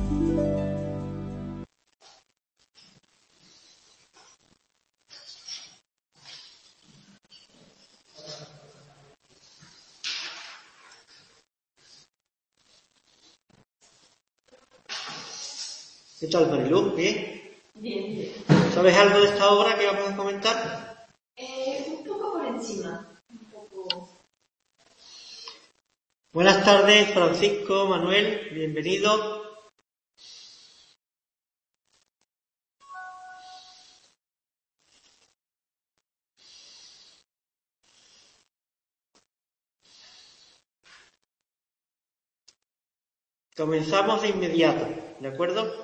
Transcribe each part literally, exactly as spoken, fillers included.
¿Qué tal, Marilú? ¿Bien? Bien, bien. ¿Sabes algo de esta obra que vamos a comentar? Eh, un poco por encima. Un poco... Buenas tardes, Francisco, Manuel, bienvenido. Comenzamos de inmediato, ¿de acuerdo?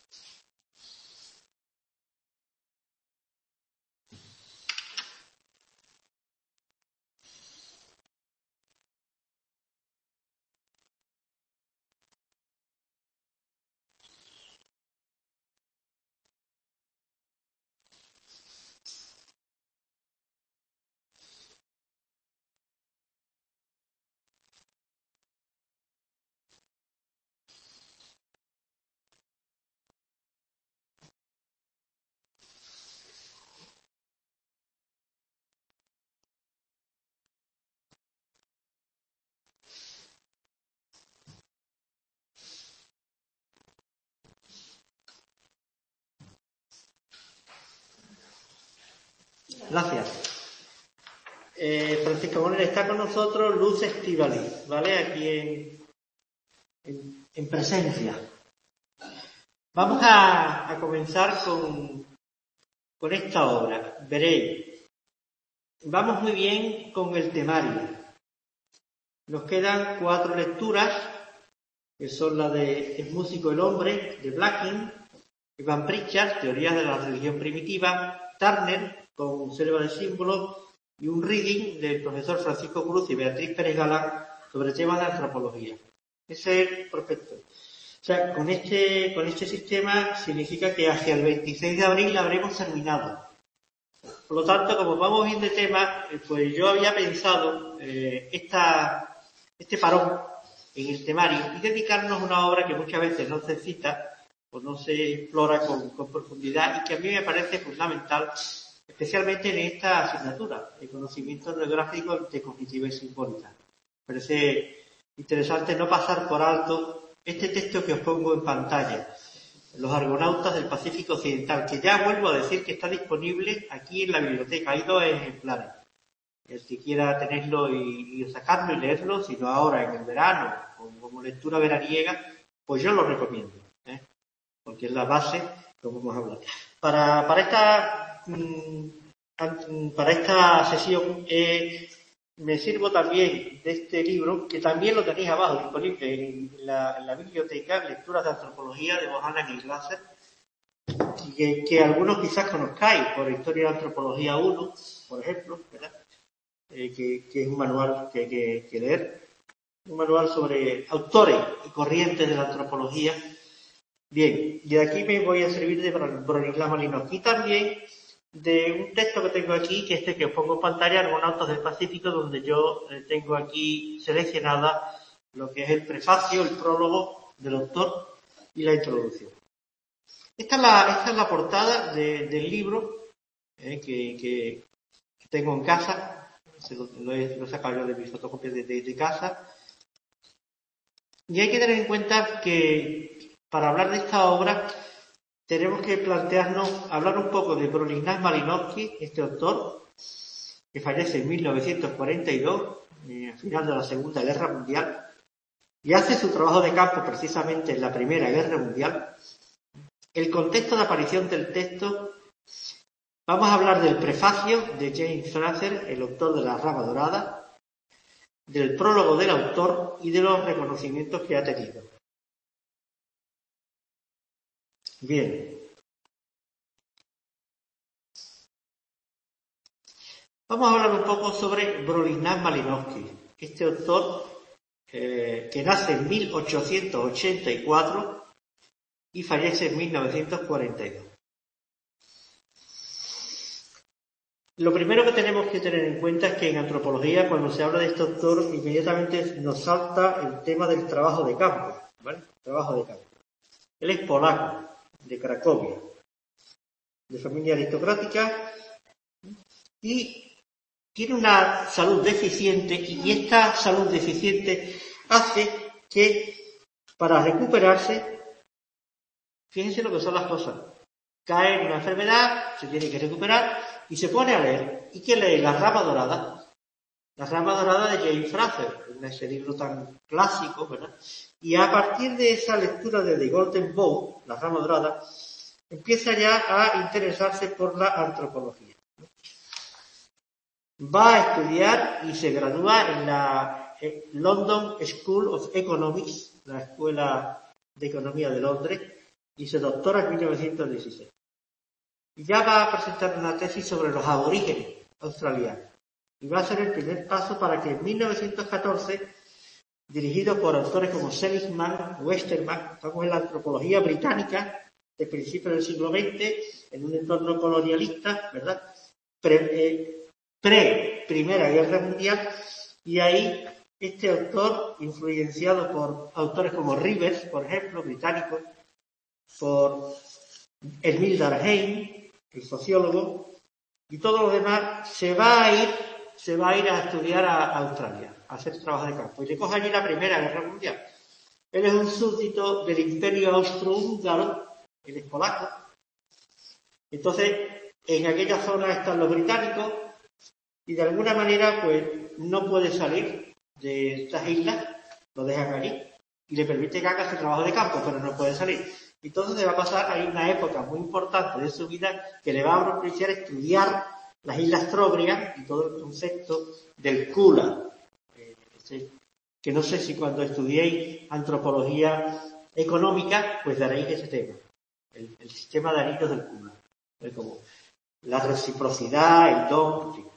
Gracias. Eh, Francisco Manuel, está con nosotros Luz Estíbaliz, ¿vale? Aquí en, en, en presencia. Vamos a, a comenzar con, con esta obra. Veréis, vamos muy bien con el temario. Nos quedan cuatro lecturas, que son la de El músico el hombre, de Blacking, Ivan Pritchard, Teorías de la religión primitiva, Turner, con Selva de símbolos, y un reading del profesor Francisco Cruz y Beatriz Pérez Galán sobre temas de antropología. Ese es el prospecto. O sea, con este, con este sistema significa que hacia el veintiséis de abril habremos terminado. Por lo tanto, como vamos bien de tema, pues yo había pensado eh, esta, este parón en el temario y dedicarnos a una obra que muchas veces no se cita o no se explora con, con profundidad y que a mí me parece fundamental, especialmente en esta asignatura, el conocimiento etnográfico de cognitiva y simbólica. Me parece interesante no pasar por alto este texto que os pongo en pantalla, Los Argonautas del Pacífico Occidental, que ya vuelvo a decir que está disponible aquí en la biblioteca. Hay dos ejemplares. El que quiera tenerlo y, y sacarlo y leerlo, si no ahora en el verano, como, como lectura veraniega, pues yo lo recomiendo, ¿eh? Porque es la base, como hemos hablado. Para, para esta mmm, para esta sesión eh, me sirvo también de este libro, que también lo tenéis abajo disponible en la, en la biblioteca, Lecturas de Antropología de Bohannan y Glasser, que, que algunos quizás conozcáis por Historia de Antropología uno, por ejemplo, ¿verdad? Eh, que, que es un manual que hay que, que leer, un manual sobre autores y corrientes de la antropología. Bien, y de aquí me voy a servir de Bronislaw Malinowski, también de un texto que tengo aquí, que es este que os pongo en pantalla, Argonautas del Pacífico, donde yo eh, tengo aquí seleccionada lo que es el prefacio, el prólogo del autor y la introducción. Esta es la, esta es la portada de, del libro eh, que, que, que tengo en casa, se lo, lo, he, lo he sacado yo de mis fotocopias de, de, de casa, y hay que tener en cuenta que para hablar de esta obra tenemos que plantearnos, hablar un poco de Bronislaw Malinowski, este autor, que fallece en mil novecientos cuarenta y dos, eh, al final de la Segunda Guerra Mundial, y hace su trabajo de campo precisamente en la Primera Guerra Mundial. El contexto de aparición del texto, vamos a hablar del prefacio de James Fraser, el autor de La Rama Dorada, del prólogo del autor y de los reconocimientos que ha tenido. Bien. Vamos a hablar un poco sobre Bronislaw Malinowski, este autor eh, que nace en mil ochocientos ochenta y cuatro y fallece en mil novecientos cuarenta y dos. Lo primero que tenemos que tener en cuenta es que en antropología, cuando se habla de este autor, inmediatamente nos salta el tema del trabajo de campo, ¿vale? Trabajo de campo. Él es polaco, de Cracovia, de familia aristocrática, y tiene una salud deficiente, y esta salud deficiente hace que, para recuperarse, fíjense lo que son las cosas, cae en una enfermedad, se tiene que recuperar, y se pone a leer. ¿Y qué lee? La Rama Dorada. La Rama Dorada de James Frazer, en ese libro tan clásico, ¿verdad? Y a partir de esa lectura de The Golden Bough, La Rama Dorada, empieza ya a interesarse por la antropología. Va a estudiar y se gradúa en la London School of Economics, la Escuela de Economía de Londres, y se doctora en mil novecientos dieciséis. Y ya va a presentar una tesis sobre los aborígenes australianos. Y va a ser el primer paso para que en mil novecientos catorce, dirigido por autores como Seligman, Westermann, estamos en la antropología británica de principios del siglo veinte, en un entorno colonialista, ¿verdad? Pre, eh, pre Primera Guerra Mundial, y ahí este autor, influenciado por autores como Rivers, por ejemplo, británicos, por Emile Durkheim, el sociólogo, y todos los demás, se va a ir, se va a ir a estudiar a Australia, a hacer trabajo de campo, y le coge allí la Primera Guerra Mundial. Él es un súbdito del Imperio Austrohúngaro, él es polaco. Entonces, en aquella zona están los británicos, y de alguna manera, pues, no puede salir de estas islas, lo dejan allí, y le permite que haga su trabajo de campo, pero no puede salir. Entonces, le va a pasar ahí una época muy importante de su vida que le va a propiciar estudiar las Islas Trobriand y todo el concepto del Kula, eh, que no sé si cuando estudiéis antropología económica, pues daréis ese tema, el, el sistema de anillos del Kula, es como la reciprocidad, el don, en fin.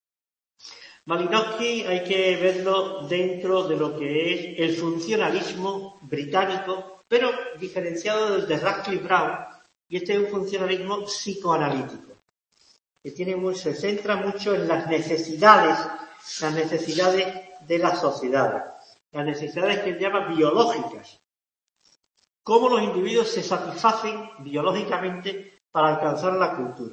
Malinowski hay que verlo dentro de lo que es el funcionalismo británico, pero diferenciado del de Radcliffe Brown, y este es un funcionalismo psicoanalítico, que tiene muy, se centra mucho en las necesidades, las necesidades de las sociedades, las necesidades que él llama biológicas, cómo los individuos se satisfacen biológicamente para alcanzar la cultura.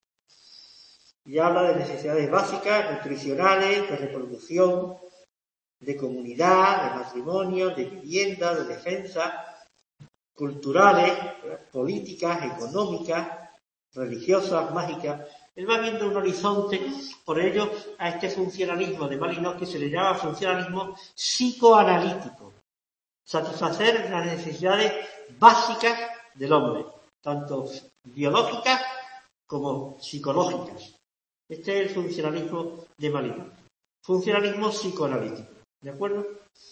Y habla de necesidades básicas, nutricionales, de reproducción, de comunidad, de matrimonio, de vivienda, de defensa, culturales, políticas, económicas, religiosas, mágicas. Él va viendo un horizonte, por ello a este funcionalismo de Malinowski se le llama funcionalismo psicoanalítico. Satisfacer las necesidades básicas del hombre, tanto biológicas como psicológicas. Este es el funcionalismo de Malinowski. Funcionalismo psicoanalítico. ¿De acuerdo?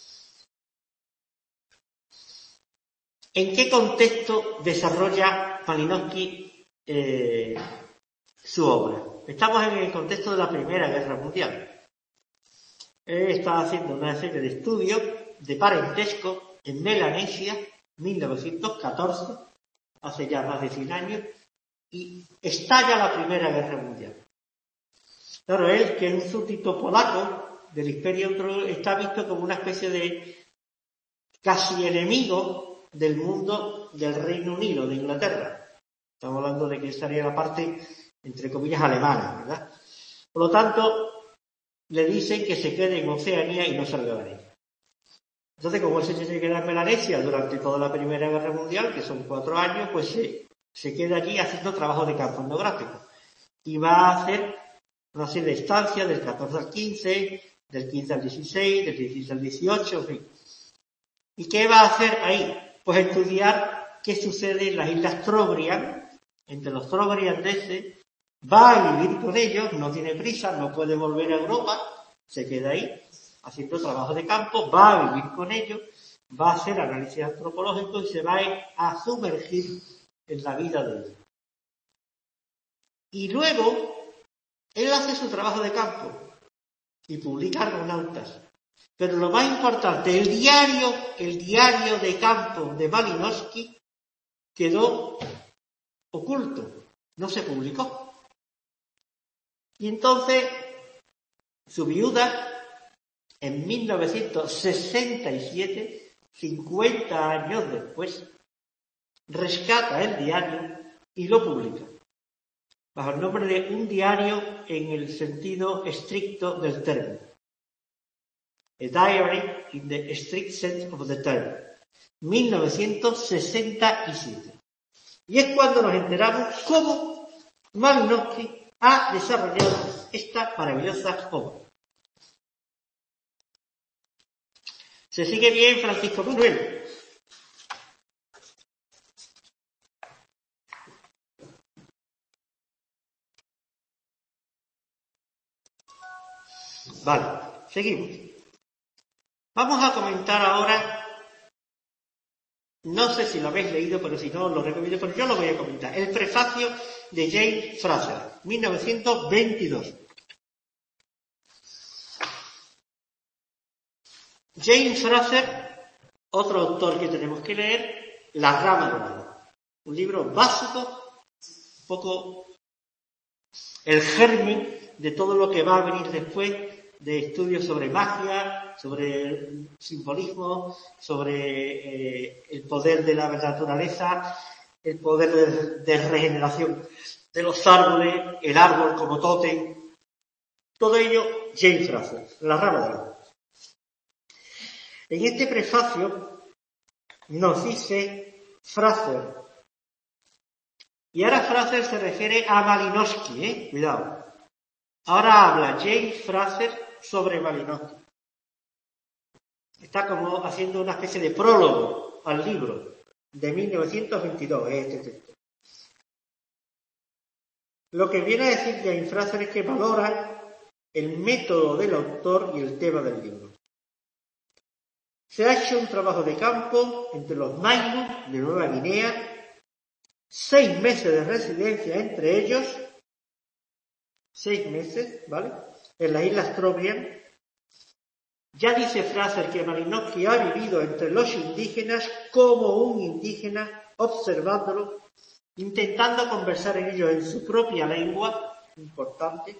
¿En qué contexto desarrolla Malinowski eh, su obra? Estamos en el contexto de la Primera Guerra Mundial. Él está haciendo una serie de estudios de parentesco en Melanesia, mil novecientos catorce, hace ya más de cien años, y estalla la Primera Guerra Mundial. Claro, él, que es un súbdito polaco del Imperio Austrohúngaro, está visto como una especie de casi enemigo del mundo del Reino Unido, de Inglaterra. Estamos hablando de que estaría la parte, entre comillas, alemana, ¿verdad? Por lo tanto, le dicen que se quede en Oceanía y no salga de ella. Entonces, como él se queda en Melanesia durante toda la Primera Guerra Mundial, que son cuatro años, pues se, se queda allí haciendo trabajo de campo etnográfico. Y va a hacer una serie de estancias del catorce al quince, del quince al dieciséis, del dieciséis al dieciocho, en fin. ¿Y qué va a hacer ahí? Pues estudiar qué sucede en las Islas Trobriand, entre los trobriandeses, va a vivir con ellos, no tiene prisa, no puede volver a Europa, se queda ahí haciendo trabajo de campo, va a vivir con ellos, va a hacer análisis antropológico y se va a sumergir en la vida de ellos. Y luego, él hace su trabajo de campo y publica Argonautas. Pero lo más importante, el diario, el diario de campo de Malinowski quedó oculto, no se publicó. Y entonces, su viuda, en mil novecientos sesenta y siete, cincuenta años después, rescata el diario y lo publica, bajo el nombre de un diario en el sentido estricto del término. A Diary in the Strict Sense of the Term, mil novecientos sesenta y siete. Y es cuando nos enteramos cómo Malinowski ha desarrollado esta maravillosa obra. ¿Se sigue bien, Francisco Manuel? Vale, seguimos. Vamos a comentar ahora, no sé si lo habéis leído, pero si no lo recomiendo, pero yo lo voy a comentar. El prefacio de James Fraser, mil novecientos veintidós. James Fraser, otro autor que tenemos que leer, La rama dorada. Un libro básico, un poco el germen de todo lo que va a venir después de estudios sobre magia, sobre simbolismo, sobre eh, el poder de la naturaleza, el poder de, de regeneración de los árboles, el árbol como tótem. Todo ello, James Fraser, La rama dorada. En este prefacio nos dice Fraser, y ahora Fraser se refiere a Malinowski, ¿eh? Cuidado. Ahora habla James Fraser sobre Malinowski. Está como haciendo una especie de prólogo al libro de mil novecientos veintidós, este texto. Lo que viene a decir James Fraser es que valora el método del autor y el tema del libro. Se ha hecho un trabajo de campo entre los Nainu de Nueva Guinea, seis meses de residencia entre ellos, seis meses, ¿vale?, en las Islas Trobriand. Ya dice Fraser que Malinowski ha vivido entre los indígenas como un indígena, observándolo, intentando conversar en ellos en su propia lengua, importante,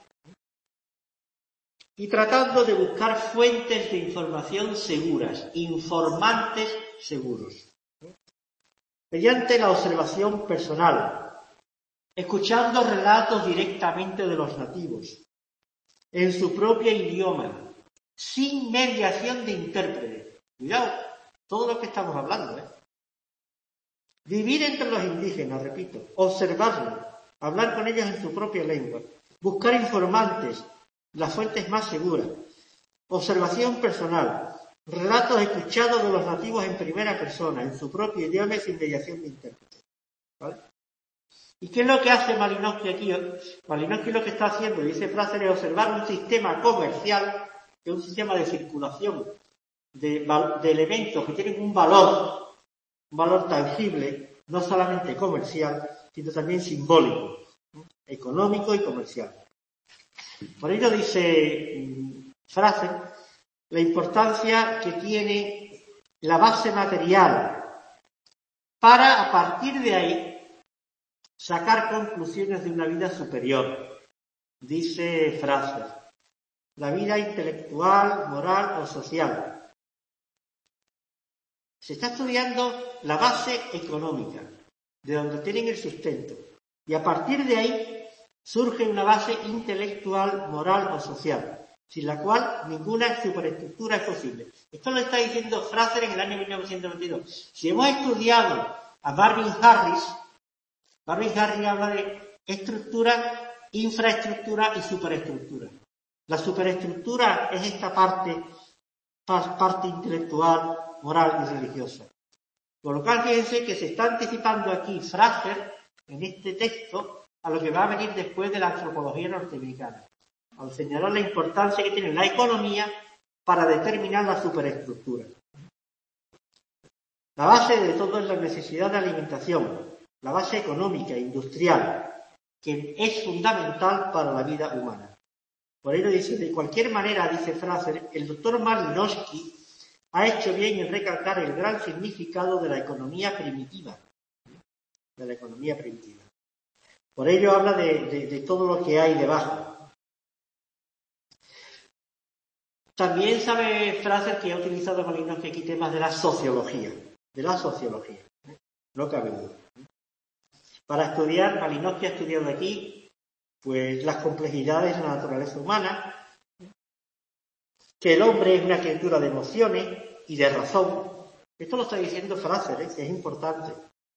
y tratando de buscar fuentes de información seguras, informantes seguros, mediante la observación personal, escuchando relatos directamente de los nativos, en su propio idioma, sin mediación de intérprete. Cuidado, todo lo que estamos hablando, ¿eh? Vivir entre los indígenas, repito, observarlos, hablar con ellos en su propia lengua, buscar informantes, las fuentes más seguras, observación personal, relatos escuchados de los nativos en primera persona, en su propio idioma y sin mediación de intérprete. ¿Vale? ¿Y qué es lo que hace Malinowski aquí? Malinowski lo que está haciendo, dice Fraser, es observar un sistema comercial, que es un sistema de circulación de, de elementos que tienen un valor, un valor tangible, no solamente comercial, sino también simbólico, económico y comercial. Por ello dice Fraser la importancia que tiene la base material para, a partir de ahí, sacar conclusiones de una vida superior. Dice Fraser, la vida intelectual, moral o social. Se está estudiando la base económica, de donde tienen el sustento, y a partir de ahí surge una base intelectual, moral o social, sin la cual ninguna superestructura es posible. Esto lo está diciendo Fraser en el año mil novecientos veintidós. Si hemos estudiado a Marvin Harris, Marvin Harris habla de estructura, infraestructura y superestructura. La superestructura es esta parte, parte intelectual, moral y religiosa. Por lo cual, fíjense que se está anticipando aquí Fraser, en este texto, a lo que va a venir después de la antropología norteamericana, al señalar la importancia que tiene la economía para determinar la superestructura. La base de todo es la necesidad de alimentación, la base económica e industrial, que es fundamental para la vida humana. Por ello dice, de cualquier manera, dice Fraser, el doctor Malinowski ha hecho bien en recalcar el gran significado de la economía primitiva, de la economía primitiva. Por ello habla de, de, de todo lo que hay debajo. También sabe Fraser que ha utilizado Malinowski aquí temas de la sociología, de la sociología. no cabe duda. Para estudiar, Malinowski ha estudiado aquí pues las complejidades de la naturaleza humana, que el hombre es una criatura de emociones y de razón. Esto lo está diciendo Fraser, ¿eh? Que es importante.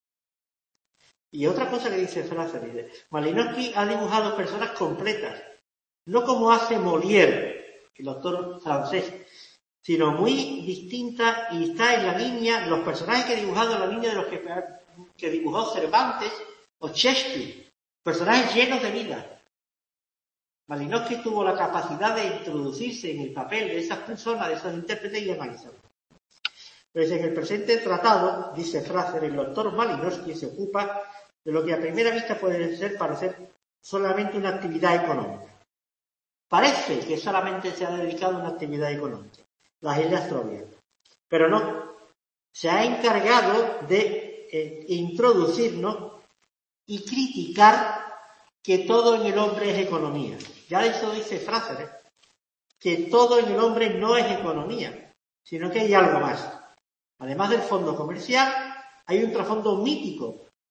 Y otra cosa que dice Fraser, dice, Malinowski ha dibujado personas completas, no como hace Molière, el autor francés, sino muy distintas, y está en la línea, los personajes que ha dibujado en la línea de los que, que dibujó Cervantes o Shakespeare, personajes llenos de vida. Malinowski tuvo la capacidad de introducirse en el papel de esas personas, de esos intérpretes y analizarlos. Pues en el presente tratado, dice Fraser, el doctor Malinowski se ocupa de lo que a primera vista puede ser parecer solamente una actividad económica. Parece que solamente se ha dedicado a una actividad económica, las Islas Trobriand, pero no. Se ha encargado de eh, introducirnos y criticar que todo en el hombre es economía. Ya eso dice Fraser, ¿eh? Que todo en el hombre no es economía, sino que hay algo más. Además del fondo comercial, hay un trasfondo mítico,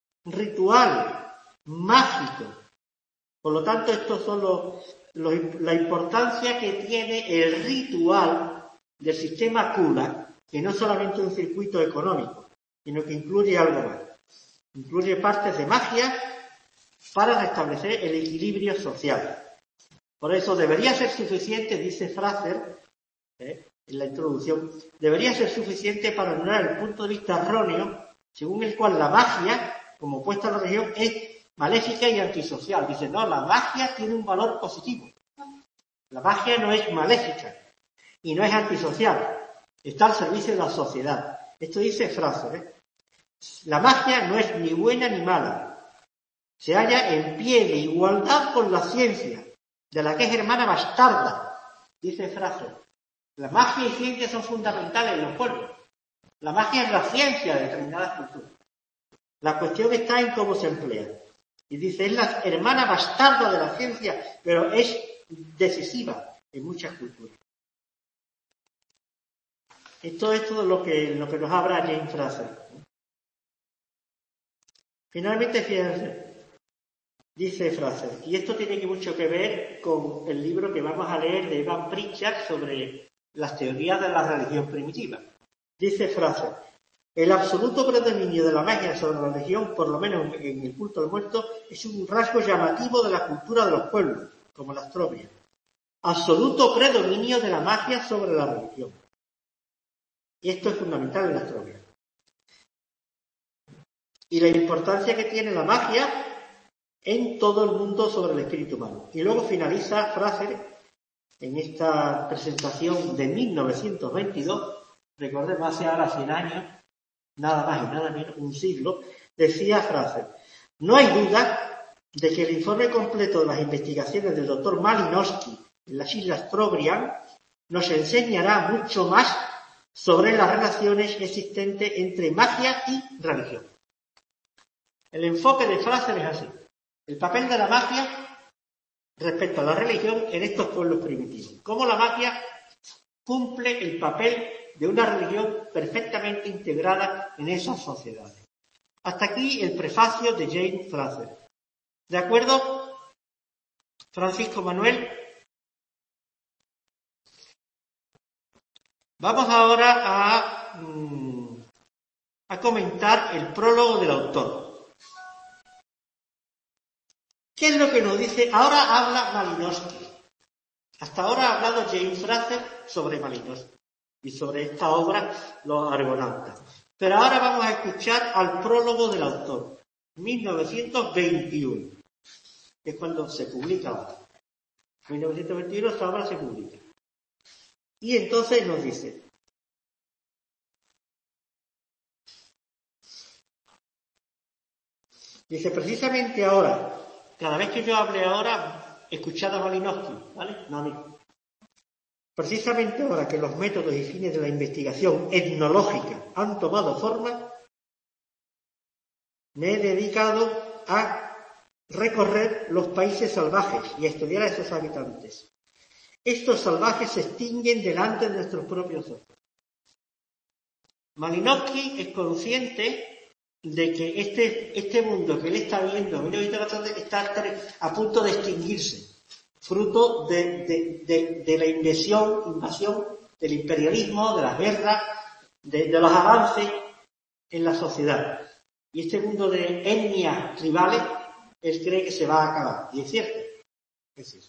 ritual, mágico. Por lo tanto, estos son los, los, la importancia que tiene el ritual del sistema Kula, que no es solamente un circuito económico, sino que incluye algo más. Incluye partes de magia para restablecer el equilibrio social. Por eso debería ser suficiente, dice Fraser, ¿eh? en la introducción, debería ser suficiente para anular el punto de vista erróneo, según el cual la magia, como opuesta a la religión, es maléfica y antisocial. Dice, no, la magia tiene un valor positivo. La magia no es maléfica y no es antisocial. Está al servicio de la sociedad. Esto dice Fraser, ¿eh? La magia no es ni buena ni mala. Se halla en pie de igualdad con la ciencia, de la que es hermana bastarda, dice Fraser. La magia y ciencia son fundamentales en los pueblos. La magia es la ciencia de determinadas culturas. La cuestión está en cómo se emplea. Y dice, es la hermana bastarda de la ciencia, pero es decisiva en muchas culturas. Esto es todo lo que, lo que nos habla James Fraser. Finalmente, fíjense, dice Fraser, y esto tiene mucho que ver con el libro que vamos a leer de Evan Pritchard sobre las teorías de la religión primitiva. Dice Fraser, el absoluto predominio de la magia sobre la religión, por lo menos en el culto al muerto, es un rasgo llamativo de la cultura de los pueblos, como las Trobriand. Absoluto predominio de la magia sobre la religión. Y esto es fundamental en las Trobriand. Y la importancia que tiene la magia en todo el mundo sobre el espíritu humano. Y luego finaliza Fraser en esta presentación de mil novecientos veintidós, recordemos hace ahora cien años, nada más y nada menos, un siglo, decía Fraser, no hay duda de que el informe completo de las investigaciones del doctor Malinowski en las Islas Trobriand nos enseñará mucho más sobre las relaciones existentes entre magia y religión. El enfoque de Fraser es así. El papel de la magia respecto a la religión en estos pueblos primitivos. Cómo la magia cumple el papel de una religión perfectamente integrada en esas sociedades. Hasta aquí el prefacio de James Fraser. ¿De acuerdo, Francisco Manuel? Vamos ahora a, a comentar el prólogo del autor. ¿Qué es lo que nos dice? Ahora habla Malinowski. Hasta ahora ha hablado James Fraser sobre Malinowski y sobre esta obra, Los Argonautas. Pero ahora vamos a escuchar al prólogo del autor, mil novecientos veintiuno, que es cuando se publica ahora. mil novecientos veintiuno esta obra se publica. Y entonces nos dice, dice precisamente ahora, cada vez que yo hable ahora, escuchad a Malinowski, ¿vale? No a mí. Precisamente ahora que los métodos y fines de la investigación etnológica han tomado forma, me he dedicado a recorrer los países salvajes y a estudiar a esos habitantes. Estos salvajes se extinguen delante de nuestros propios ojos. Malinowski es consciente de que este, este mundo que él está viendo, está a punto de extinguirse, fruto de, de, de, de la invasión, invasión, del imperialismo, de las guerras, de, de los avances en la sociedad. Y este mundo de etnias tribales, él cree que se va a acabar. Y es cierto. Es cierto.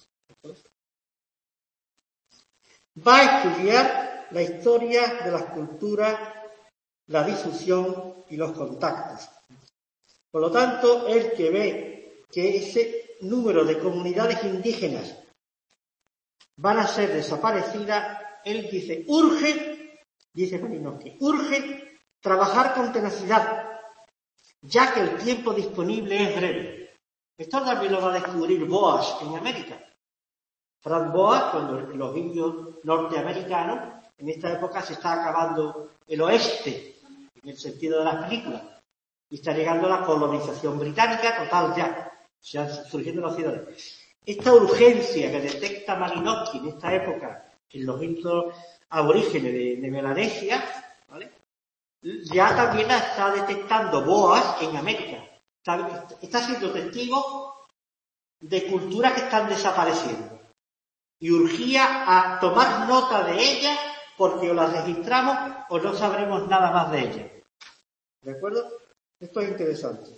Va a estudiar la historia de las culturas, la difusión y los contactos. Por lo tanto, el que ve que ese número de comunidades indígenas van a ser desaparecidas, él dice, urge, dice Malinowski, urge trabajar con tenacidad, ya que el tiempo disponible es breve. Esto también lo va a descubrir Boas en América. Franz Boas, cuando los indios norteamericanos, en esta época se está acabando el oeste, en el sentido de las películas, y está llegando la colonización británica total ya, se han surgiendo las ciudades. Esta urgencia que detecta Malinowski en esta época en los indios aborígenes de, de Melanesia, ¿vale?, ya también la está detectando Boas en América. Está, está siendo testigo de culturas que están desapareciendo. Y urgía a tomar nota de ellas porque o las registramos o no sabremos nada más de ellas. ¿De acuerdo? Esto es interesante.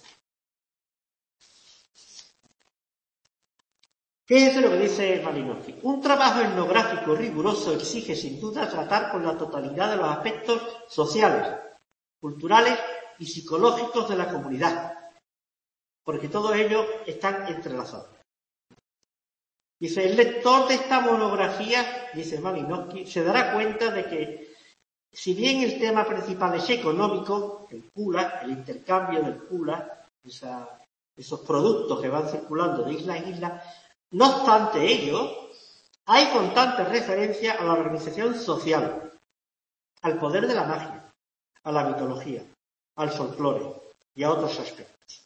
Fíjense lo que dice Malinowski. Un trabajo etnográfico riguroso exige sin duda tratar con la totalidad de los aspectos sociales, culturales y psicológicos de la comunidad, porque todos ellos están entrelazados. Dice, el lector de esta monografía, dice Malinowski, se dará cuenta de que, si bien el tema principal es económico, el pula, el intercambio del pula, esa, esos productos que van circulando de isla en isla, no obstante ello, hay constante referencia a la organización social, al poder de la magia, a la mitología, al folclore y a otros aspectos.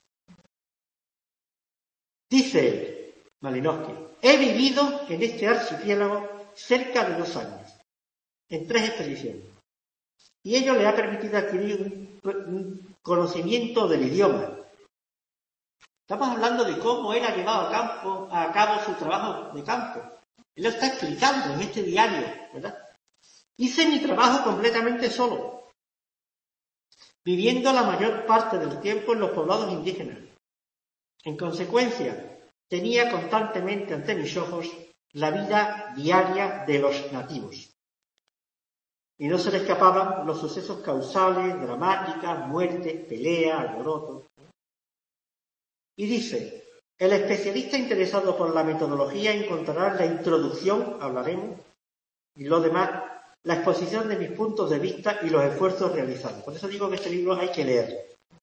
Dice Malinowski, he vivido en este archipiélago cerca de dos años, en tres expediciones, y ello le ha permitido adquirir un, un conocimiento del idioma. Estamos hablando de cómo él ha llevado a, campo, a cabo su trabajo de campo. Él lo está explicando en este diario, ¿verdad? Hice mi trabajo completamente solo, viviendo la mayor parte del tiempo en los poblados indígenas. En consecuencia, tenía constantemente ante mis ojos la vida diaria de los nativos. Y no se le escapaban los sucesos causales, dramáticas, muertes, peleas, alborotos. Y dice, el especialista interesado por la metodología encontrará en la introducción, hablaremos, y lo demás, la exposición de mis puntos de vista y los esfuerzos realizados. Por eso digo que este libro hay que leerlo.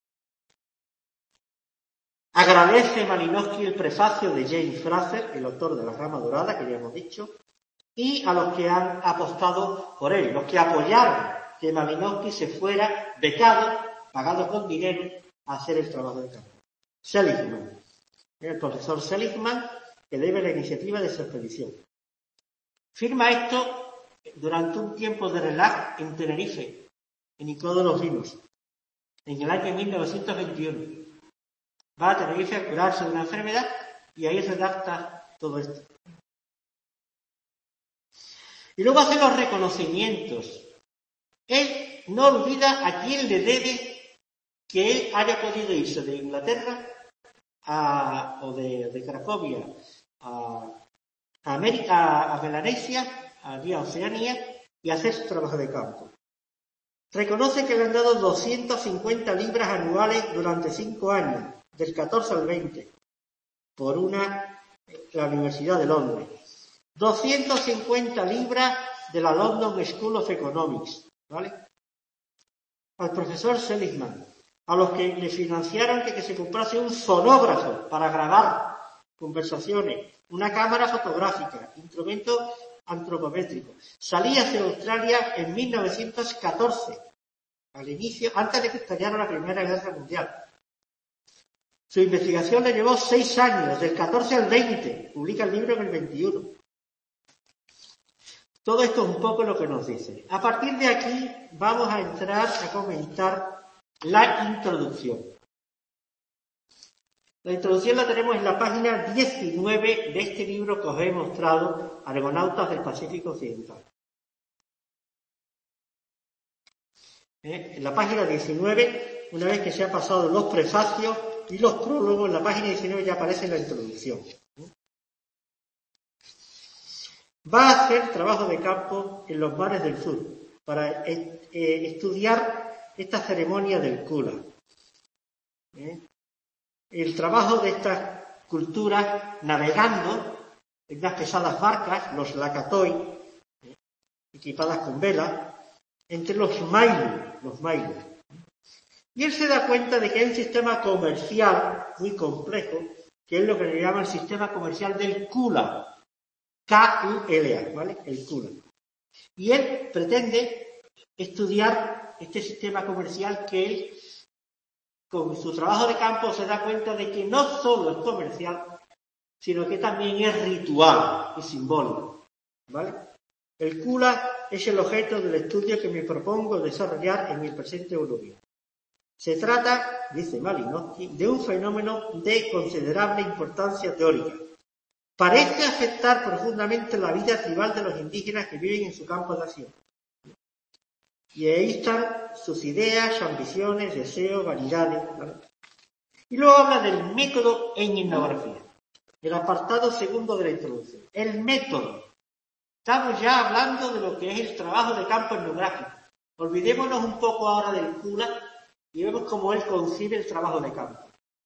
Agradece Malinowski el prefacio de James Fraser, el autor de La Rama Dorada, que ya hemos dicho, y a los que han apostado por él, los que apoyaron que Malinowski se fuera becado, pagado con dinero, a hacer el trabajo de campo. Seligman, el profesor Seligman, que debe la iniciativa de su expedición. Firma esto durante un tiempo de relax en Tenerife, en Icó de los Vinos, en el año mil novecientos veintiuno. Va a Tenerife a curarse de una enfermedad y ahí redacta todo esto. Y luego hace los reconocimientos. Él no olvida a quién le debe que él haya podido irse de Inglaterra a, o de, de Cracovia a, a América, a Melanesia, a Oceanía, y hacer su trabajo de campo. Reconoce que le han dado doscientas cincuenta libras anuales durante cinco años, del catorce al veinte, por una, la Universidad de Londres. doscientas cincuenta libras de la London School of Economics, ¿vale? Al profesor Seligman, a los que le financiaron que, que se comprase un sonógrafo para grabar conversaciones, una cámara fotográfica, instrumento antropométrico. Salí hacia Australia en mil novecientos catorce, al inicio, antes de que estallara la Primera Guerra Mundial. Su investigación le llevó seis años, del catorce al veinte, publica el libro en el veintiuno. Todo esto es un poco lo que nos dice. A partir de aquí vamos a entrar a comentar la introducción. La introducción la tenemos en la página diecinueve de este libro que os he mostrado, Argonautas del Pacífico Occidental. ¿Eh? En la página diecinueve, una vez que se han pasado los prefacios y los prólogos, en la página diecinueve ya aparece la introducción. Va a hacer trabajo de campo en los mares del sur para eh, eh, estudiar esta ceremonia del Kula. ¿Eh? El trabajo de estas culturas navegando en unas pesadas barcas, los Lakatoi, ¿eh? equipadas con velas, entre los Mailu, los Mailu. Y él se da cuenta de que hay un sistema comercial muy complejo, que es lo que le llaman el sistema comercial del Kula. K U L A, ¿vale? El Kula. Y él pretende estudiar este sistema comercial que él, con su trabajo de campo, se da cuenta de que no solo es comercial, sino que también es ritual y simbólico, ¿vale? El Kula es el objeto del estudio que me propongo desarrollar en el presente europeo. Se trata, dice Malinowski, de un fenómeno de considerable importancia teórica. Parece afectar profundamente la vida tribal de los indígenas que viven en su campo de acción. Y ahí están sus ideas, ambiciones, deseos, vanidades, ¿vale? Y luego habla del método en etnografía, el apartado segundo de la introducción. El método. Estamos ya hablando de lo que es el trabajo de campo etnográfico. Olvidémonos un poco ahora del Kula y vemos cómo él concibe el trabajo de campo.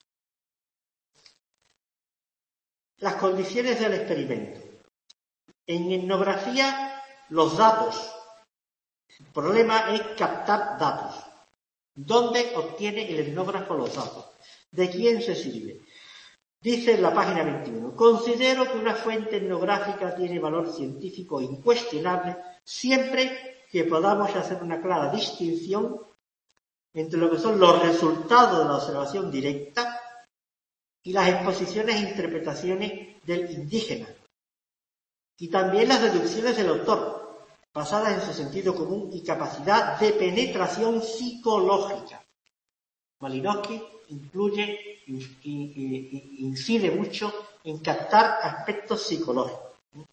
Las condiciones del experimento. En etnografía, los datos. El problema es captar datos. ¿Dónde obtiene el etnógrafo los datos? ¿De quién se sirve? Dice en la página veintiuno, considero que una fuente etnográfica tiene valor científico incuestionable siempre que podamos hacer una clara distinción entre lo que son los resultados de la observación directa y las exposiciones e interpretaciones del indígena, y también las deducciones del autor, basadas en su sentido común y capacidad de penetración psicológica. Malinowski incluye, incide mucho en captar aspectos psicológicos.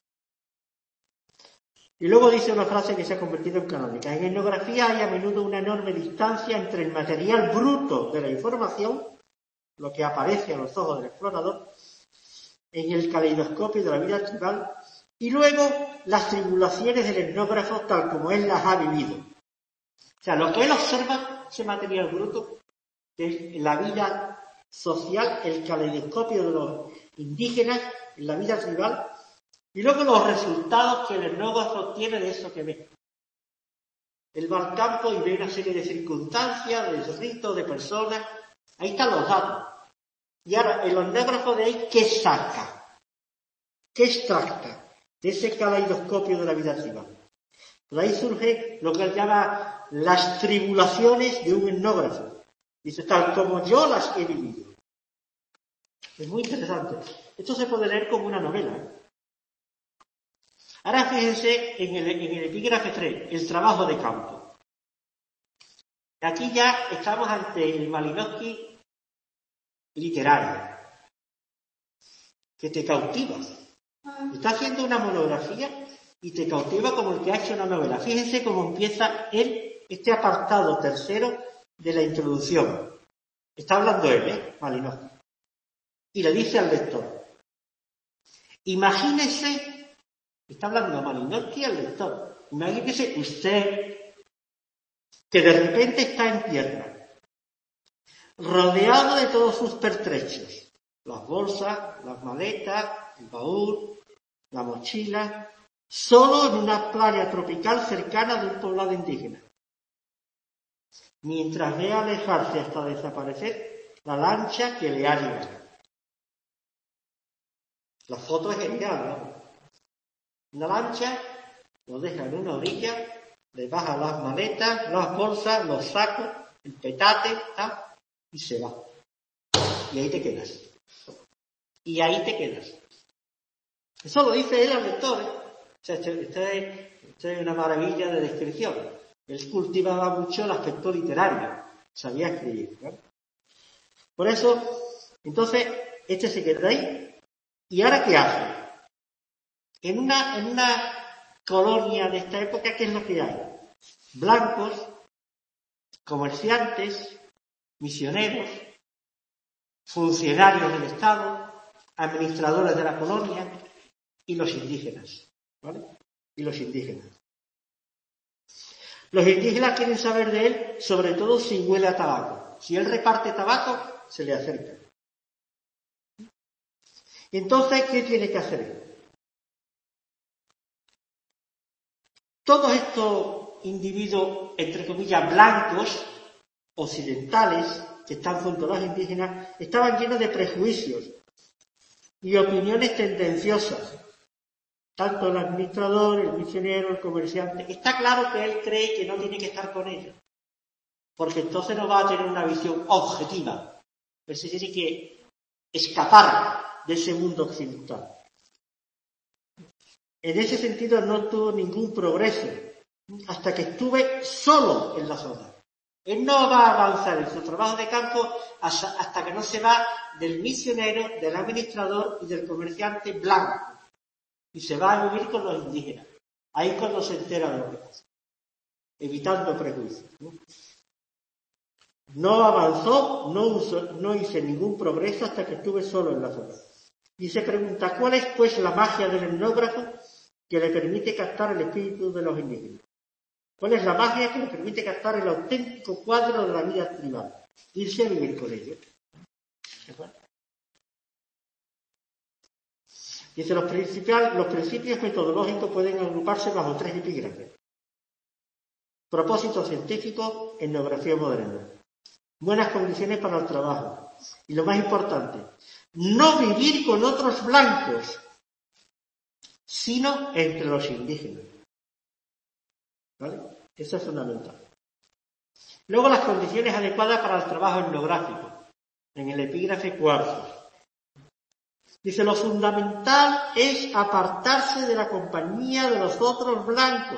Y luego dice una frase que se ha convertido en canónica. En etnografía hay a menudo una enorme distancia entre el material bruto de la información, lo que aparece a los ojos del explorador, en el caleidoscopio de la vida tribal, y luego las tribulaciones del etnógrafo tal como él las ha vivido. O sea, lo que él observa, ese material bruto, que es la vida social, el caleidoscopio de los indígenas, en la vida tribal, y luego los resultados que el etnógrafo tiene de eso que ve. Él va al campo y ve una serie de circunstancias, de ritos, de personas. Ahí están los datos. Y ahora, el etnógrafo de ahí, ¿qué saca? ¿Qué extracta de ese caleidoscopio de la vida tribal? Por ahí surge lo que él llama las tribulaciones de un etnógrafo. Dice, tal como yo las he vivido. Es muy interesante. Esto se puede leer como una novela, ¿eh? Ahora fíjense en el, en el epígrafe tres, el trabajo de campo. Aquí ya estamos ante el Malinowski literario, que te cautiva. Está haciendo una monografía y te cautiva como el que ha hecho una novela. Fíjense cómo empieza él, este apartado tercero de la introducción. Está hablando él, ¿eh? Malinowski. Y le dice al lector, imagínese. Está hablando a Malinowski al lector. Imagínese usted que de repente está en tierra, rodeado de todos sus pertrechos, las bolsas, las maletas, el baúl, la mochila, solo en una playa tropical cercana de un poblado indígena. Mientras ve alejarse hasta desaparecer la lancha que le ha llevado. La foto es genial, ¿no? Una lancha, lo deja en una orilla, le baja las maletas, las bolsas, los sacos, el petate, ¿tá? Y se va. Y ahí te quedas. Y ahí te quedas. Eso lo dice él al lector, ¿eh? O sea, esto, esto, es, esto es una maravilla de descripción. Él cultivaba mucho el aspecto literario. sabía escribir, ¿vale? Por eso, entonces, este se queda ahí. ¿Y ahora qué hace? En una, en una colonia de esta época, ¿qué es lo que hay? Blancos, comerciantes, misioneros, funcionarios del Estado, administradores de la colonia y los indígenas, ¿vale? Y los indígenas. Los indígenas quieren saber de él, sobre todo si huele a tabaco. Si él reparte tabaco, se le acerca. Entonces, ¿qué tiene que hacer él? Todos estos individuos, entre comillas, blancos, occidentales, que están junto a los indígenas, estaban llenos de prejuicios y opiniones tendenciosas. Tanto el administrador, el misionero, el comerciante. Está claro que él cree que no tiene que estar con ellos, porque entonces no va a tener una visión objetiva. Él se tiene que escapar de ese mundo occidental. En ese sentido no tuvo ningún progreso hasta que estuve solo en la zona. Él no va a avanzar en su trabajo de campo hasta, hasta que no se va del misionero, del administrador y del comerciante blanco. Y se va a vivir con los indígenas. Ahí cuando se entera de lo que pasa. Evitando prejuicios. ¿no? No avanzó, no, usó, no hice ningún progreso hasta que estuve solo en la zona. Y se pregunta, ¿cuál es pues la magia del etnógrafo que le permite captar el espíritu de los indígenas? ¿Cuál es la magia que le permite captar el auténtico cuadro de la vida tribal? Irse a vivir con ellos. ¿De acuerdo? Dice, los, los principios metodológicos pueden agruparse bajo tres epígrafes. Propósito científico, etnografía moderna. Buenas condiciones para el trabajo. Y lo más importante, no vivir con otros blancos, sino entre los indígenas. ¿Vale? Eso es fundamental. Luego las condiciones adecuadas para el trabajo etnográfico, en el epígrafe cuarto. Dice, lo fundamental es apartarse de la compañía de los otros blancos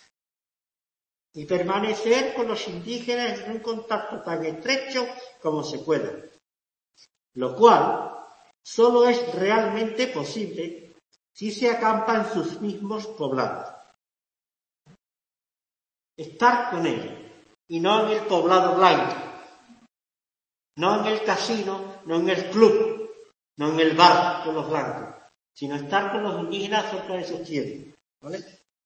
y permanecer con los indígenas en un contacto tan estrecho como se pueda, lo cual solo es realmente posible si se acampa en sus mismos poblados. Estar con ellos, y no en el poblado blanco, no en el casino, no en el club, no en el bar con los blancos, sino estar con los indígenas cerca de sus tierras, ¿vale?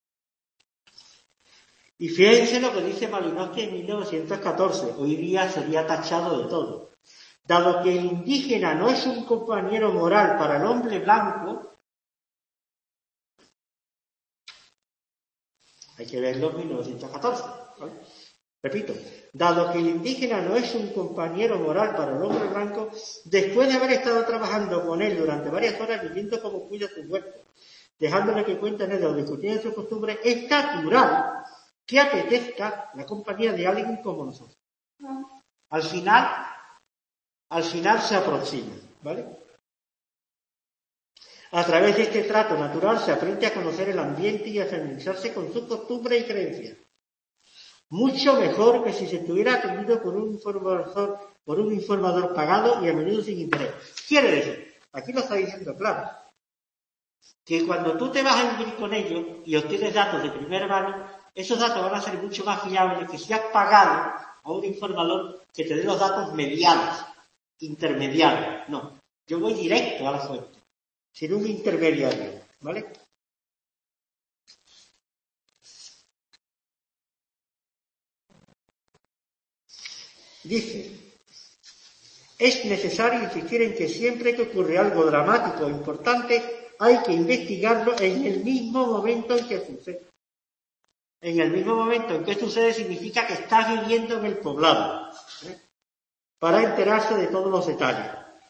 Y fíjense lo que dice Malinowski en mil novecientos catorce, hoy día sería tachado de todo. Dado que el indígena no es un compañero moral para el hombre blanco, hay que verlo en mil novecientos catorce, ¿vale? Repito, dado que el indígena no es un compañero moral para el hombre blanco, después de haber estado trabajando con él durante varias horas viviendo como cuida su huerto, dejándole que cuente en él o discutiendo sus costumbres, es natural que apetezca la compañía de alguien como nosotros. Al final, al final se aproxima, ¿vale? A través de este trato natural se aprende a conocer el ambiente y a familiarizarse con sus costumbres y creencias. Mucho mejor que si se estuviera atendido por un informador, por un informador pagado y a menudo sin interés. Quiere decir, aquí lo está diciendo claro, que cuando tú te vas a vivir con ellos y obtienes datos de primera mano, esos datos van a ser mucho más fiables que si has pagado a un informador que te dé los datos medianos, intermediarios. No, yo voy directo a la fuente, sin un intermediario, ¿vale? Dice, es necesario insistir en que siempre que ocurre algo dramático o importante, hay que investigarlo en el mismo momento en que sucede. En el mismo momento en que sucede significa que estás viviendo en el poblado, ¿eh? Para enterarse de todos los detalles.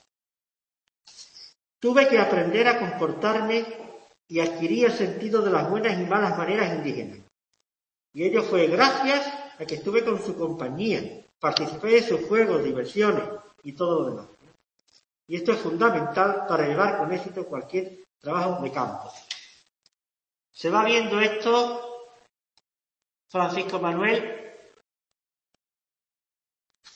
Tuve que aprender a comportarme y adquirí el sentido de las buenas y malas maneras indígenas. Y ello fue gracias a que estuve con su compañía. Participé de sus juegos, diversiones y todo lo demás. Y esto es fundamental para llevar con éxito cualquier trabajo de campo. Se va viendo esto, Francisco Manuel,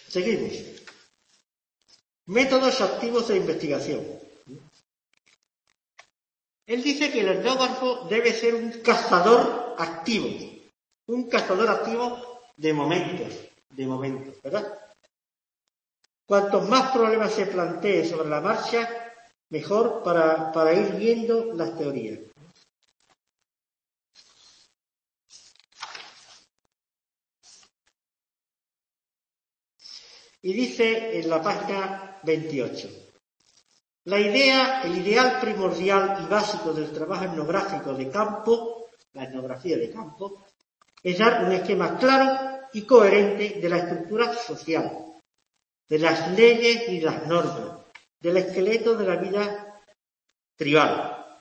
Seguimos. Métodos activos de investigación. Él dice que el etnógrafo debe ser un cazador activo. Un cazador activo de momentos. De momentos, ¿verdad? Cuantos más problemas se plantee sobre la marcha, mejor para, para ir viendo las teorías. Y dice en la página veintiocho, la idea, el ideal primordial y básico del trabajo etnográfico de campo, la etnografía de campo, es dar un esquema claro y coherente de la estructura social, de las leyes y las normas, del esqueleto de la vida tribal.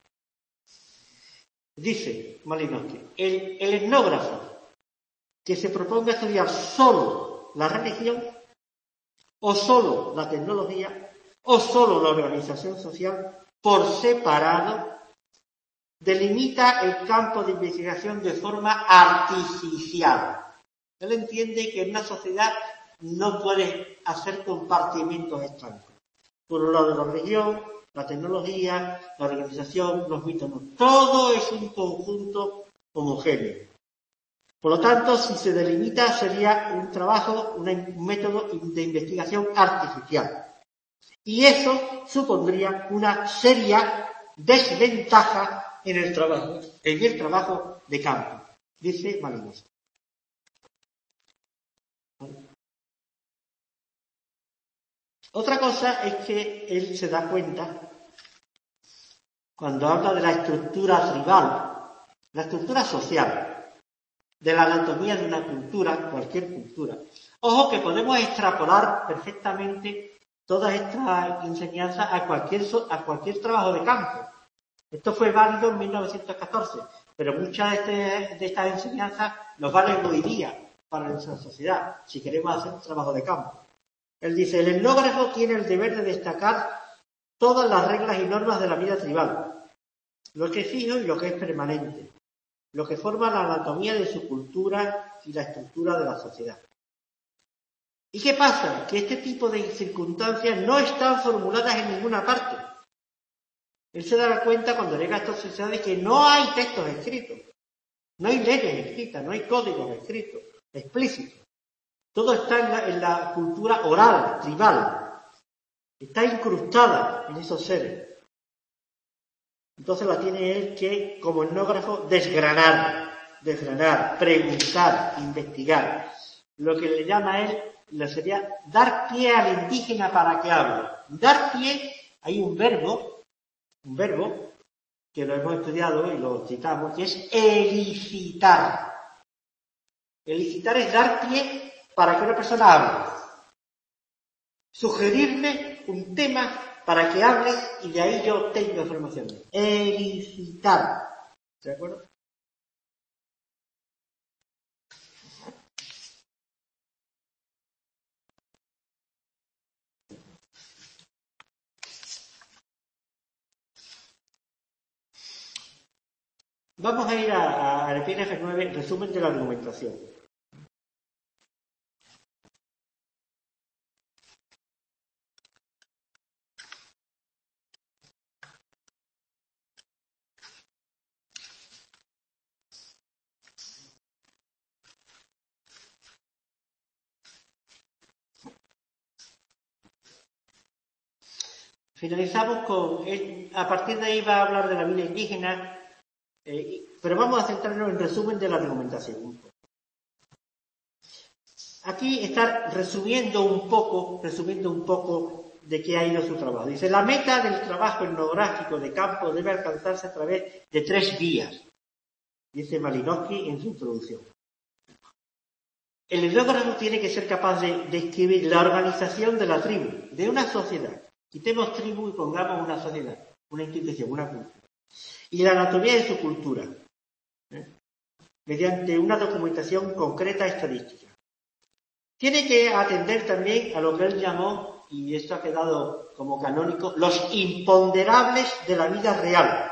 Dice Malinowski, el, el etnógrafo que se proponga estudiar solo la religión, o solo la tecnología, o solo la organización social, por separado, delimita el campo de investigación de forma artificial. Él entiende que en una sociedad no puede hacer compartimentos estancos. Por un lado la religión, la tecnología, la organización, los mitos, no. Todo es un conjunto homogéneo. Por lo tanto, si se delimita, sería un trabajo, un método de investigación artificial. Y eso supondría una seria desventaja en el trabajo, en el trabajo de campo, dice Malinowski. Otra cosa es que él se da cuenta, cuando habla de la estructura tribal, la estructura social, de la anatomía de una cultura, cualquier cultura. Ojo que podemos extrapolar perfectamente todas estas enseñanzas a cualquier, a cualquier trabajo de campo. Esto fue válido en mil novecientos catorce, pero muchas de, este, de estas enseñanzas nos valen hoy día para nuestra sociedad, si queremos hacer un trabajo de campo. Él dice, el etnógrafo tiene el deber de destacar todas las reglas y normas de la vida tribal, lo que es fijo y lo que es permanente, lo que forma la anatomía de su cultura y la estructura de la sociedad. ¿Y qué pasa? Que este tipo de circunstancias no están formuladas en ninguna parte. Él se dará cuenta cuando llega a estas sociedades que no hay textos escritos, no hay leyes escritas, no hay códigos escritos, explícitos. Todo está en la, en la cultura oral, tribal. Está incrustada en esos seres. Entonces la tiene él que, como etnógrafo, desgranar, desgranar, preguntar, investigar. Lo que le llama a él, le sería dar pie al indígena para que hable. Dar pie, hay un verbo, un verbo, que lo hemos estudiado y lo citamos, que es elicitar. Elicitar es dar pie para que una persona hable. Sugerirle un tema para que hable y de ahí yo obtengo información. Elicitar. ¿De acuerdo? Vamos a ir al epígrafe nueve, resumen de la argumentación. Finalizamos con, a partir de ahí va a hablar de la vida indígena, eh, pero vamos a centrarnos en resumen de la argumentación. Aquí está resumiendo un poco, resumiendo un poco de qué ha ido su trabajo. Dice, la meta del trabajo etnográfico de campo debe alcanzarse a través de tres vías, dice Malinowski en su introducción. El etnógrafo tiene que ser capaz de describir la organización de la tribu, de una sociedad. Quitemos tribu y pongamos una sociedad, una institución, una cultura. Y la anatomía de su cultura, ¿eh? mediante una documentación concreta estadística. Tiene que atender también a lo que él llamó, y esto ha quedado como canónico, los imponderables de la vida real.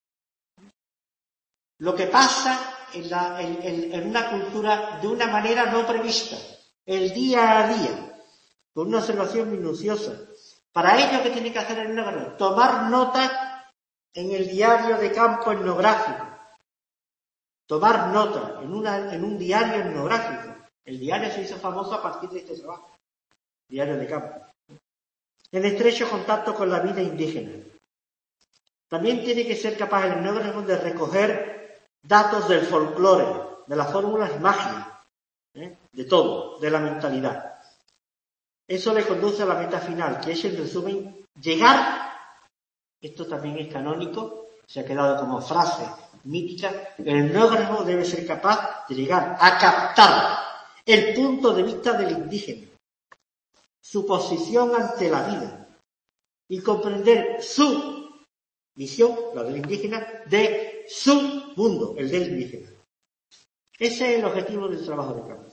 Lo que pasa en, la, en, en, en una cultura de una manera no prevista, el día a día. con una observación minuciosa. Para ello, ¿qué tiene que hacer el etnógrafo? Tomar nota en el diario de campo etnográfico. Tomar nota en, una, en un diario etnográfico. El diario se hizo famoso a partir de este trabajo. Diario de campo. En estrecho contacto con la vida indígena. También tiene que ser capaz el etnógrafo de recoger datos del folclore, de las fórmulas mágicas, ¿eh? de todo, de la mentalidad. Eso le conduce a la meta final, que es, en resumen, llegar, esto también es canónico, se ha quedado como frase mítica, el etnógrafo debe ser capaz de llegar a captar el punto de vista del indígena, su posición ante la vida, y comprender su visión, la del indígena, de su mundo, el del indígena. Ese es el objetivo del trabajo de campo.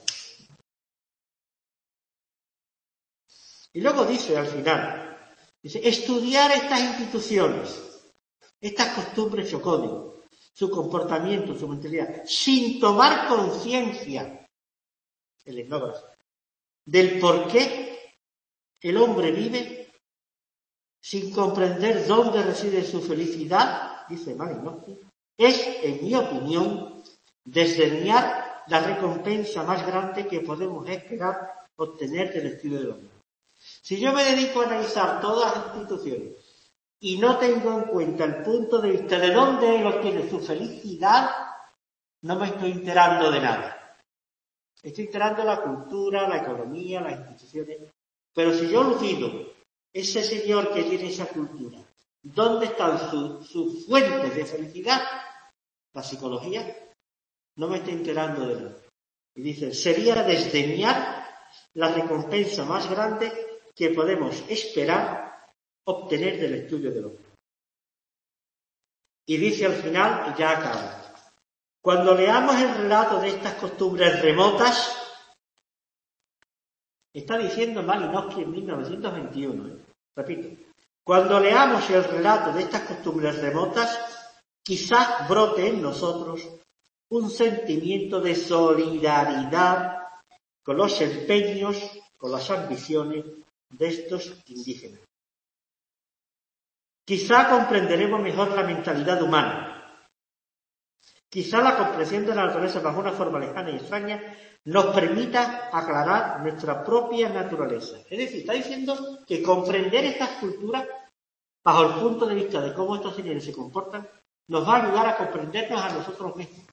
Y luego dice al final, dice, estudiar estas instituciones, estas costumbres y códigos, su comportamiento, su mentalidad, sin tomar conciencia, el etnógrafo, del por qué el hombre vive, sin comprender dónde reside su felicidad, dice Malinowski, es, en mi opinión, desdeñar la recompensa más grande que podemos esperar obtener del estudio del hombre. Si yo me dedico a analizar todas las instituciones y no tengo en cuenta el punto de vista de dónde él obtiene su felicidad, no me estoy enterando de nada. Estoy enterando de la cultura, la economía, las instituciones. Pero si yo olvido ese señor que tiene esa cultura, ¿dónde están sus su fuentes de felicidad? La psicología. No me estoy enterando de nada. Y dice, sería desdeñar la recompensa más grande que podemos esperar obtener del estudio del hombre. Y dice al final, y ya acaba, cuando leamos el relato de estas costumbres remotas, está diciendo Malinowski en mil novecientos veintiuno, ¿eh? Repito, cuando leamos el relato de estas costumbres remotas, quizás brote en nosotros un sentimiento de solidaridad con los empeños, con las ambiciones de estos indígenas. Quizá comprenderemos mejor la mentalidad humana. Quizá la comprensión de la naturaleza bajo una forma lejana y extraña nos permita aclarar nuestra propia naturaleza. Es decir, está diciendo que comprender estas culturas bajo el punto de vista de cómo estos señores se comportan nos va a ayudar a comprendernos a nosotros mismos.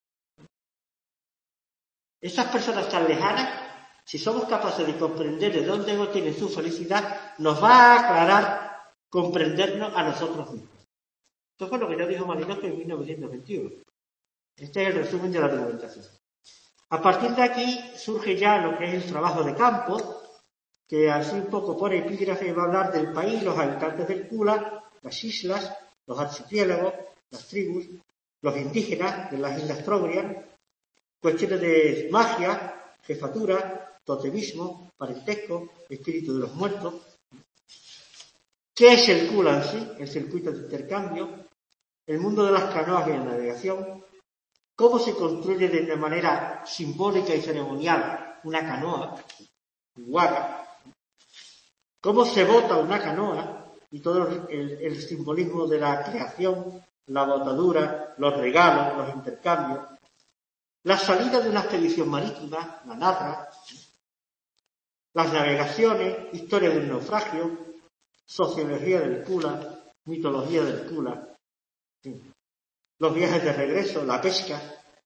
Esas personas tan lejanas, si somos capaces de comprender de dónde obtienen su felicidad, nos va a aclarar comprendernos a nosotros mismos. Esto fue lo que ya dijo Malinowski en mil novecientos veintiuno. Este es el resumen de la argumentación. A partir de aquí surge ya lo que es el trabajo de campo, que así un poco por epígrafe va a hablar del país, los habitantes del Kula, las islas, los archipiélagos, las tribus, los indígenas de las Islas Trobriand, cuestiones de magia, jefatura, totemismo, parentesco, espíritu de los muertos. ¿Qué es el Kula en sí? El circuito de intercambio, el mundo de las canoas y la navegación, cómo se construye de una manera simbólica y ceremonial una canoa, un waka, cómo se bota una canoa y todo el, el simbolismo de la creación, la botadura, los regalos, los intercambios, la salida de una expedición marítima, la narra, las navegaciones, historia del naufragio, sociología del Kula, mitología del Kula, ¿sí? Los viajes de regreso, la pesca,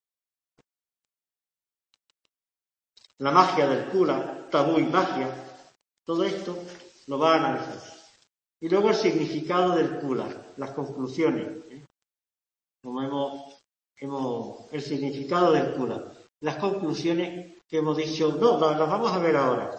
la magia del Kula, tabú y magia, todo esto lo va a analizar. Y luego el significado del Kula, las conclusiones, ¿eh? Como hemos, hemos, el significado del Kula, las conclusiones que hemos dicho, no, las vamos a ver ahora.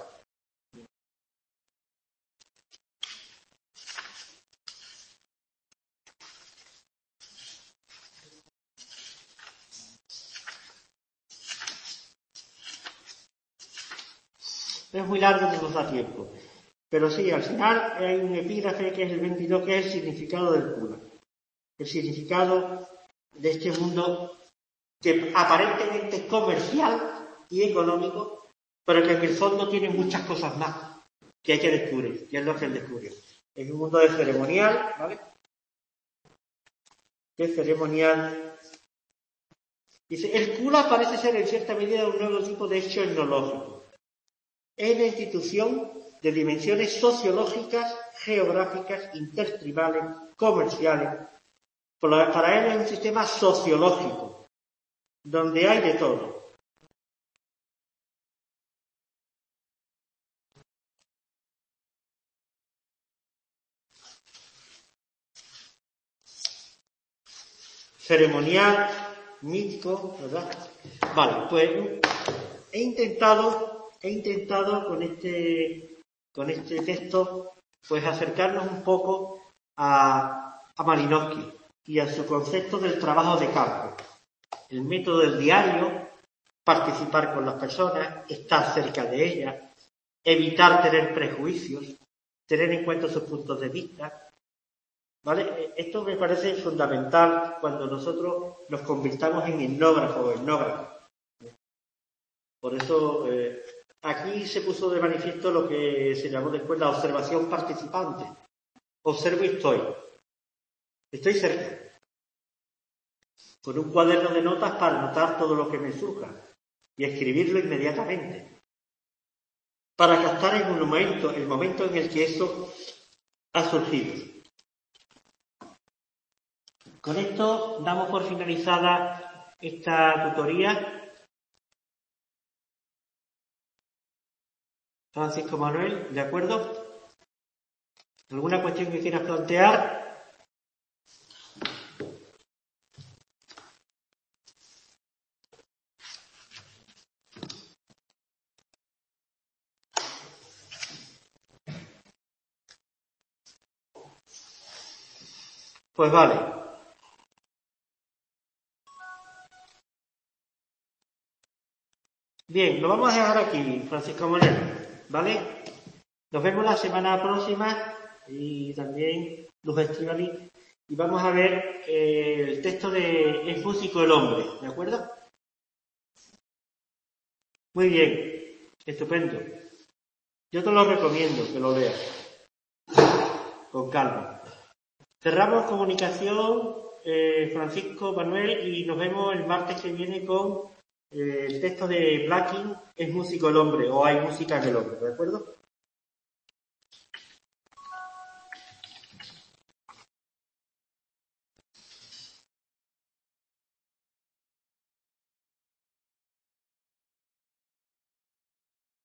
Es muy largo, no nos da tiempo. Pero sí, al final hay un epígrafe que es el veintidós, que es el significado del Kula. El significado de este mundo que aparentemente es comercial y económico, pero que en el fondo tiene muchas cosas más. que hay que descubrir, que es lo que él descubrió. Es un mundo de ceremonial, ¿vale? De ceremonial. Dice, el Kula parece ser en cierta medida un nuevo tipo de hecho etnológico. Es una institución de dimensiones sociológicas, geográficas, intertribales, comerciales. Para él es un sistema sociológico, donde hay de todo. Ceremonial, mítico, ¿verdad? Vale, pues he intentado, he intentado con este, con este texto, pues acercarnos un poco a, a Malinowski y a su concepto del trabajo de campo, el método del diario, participar con las personas, estar cerca de ellas, evitar tener prejuicios, tener en cuenta sus puntos de vista. ¿Vale? Esto me parece fundamental cuando nosotros nos convirtamos en etnógrafos o etnógrafos. Por eso, eh, aquí se puso de manifiesto lo que se llamó después la observación participante. Observo y estoy. Estoy cerca. Con un cuaderno de notas para anotar todo lo que me surja y escribirlo inmediatamente. Para captar en un momento, el momento en el que eso ha surgido. Con esto damos por finalizada esta tutoría. Francisco Manuel, ¿de acuerdo? ¿Alguna cuestión que quieras plantear? Pues vale. Bien, lo vamos a dejar aquí, Francisco Manuel, ¿vale? Nos vemos la semana próxima y también Luz Estíbaliz y vamos a ver eh, el texto de Es músico el hombre, ¿de acuerdo? Muy bien, estupendo. Yo te lo recomiendo que lo leas con calma. Cerramos comunicación, eh, Francisco Manuel, y nos vemos el martes que viene con el texto de Blacking, Es músico el hombre, o Hay música en el hombre, ¿de acuerdo?